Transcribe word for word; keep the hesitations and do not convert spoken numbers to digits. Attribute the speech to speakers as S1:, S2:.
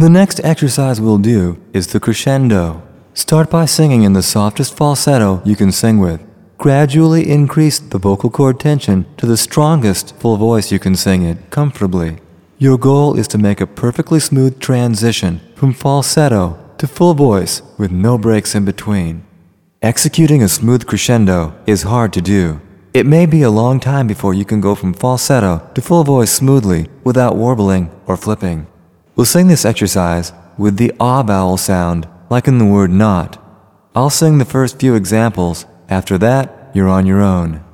S1: The next exercise we'll do is the crescendo. Start by singing in the softest falsetto you can sing with. Gradually increase the vocal cord tension to the strongest full voice you can sing it comfortably. Your goal is to make a perfectly smooth transition from falsetto to full voice with no breaks in between. Executing a smooth crescendo is hard to do. It may be a long time before you can go from falsetto to full voice smoothly without warbling or flipping. We'll sing this exercise with the ah vowel sound, like in the word not. I'll sing the first few examples. After that, you're on your own.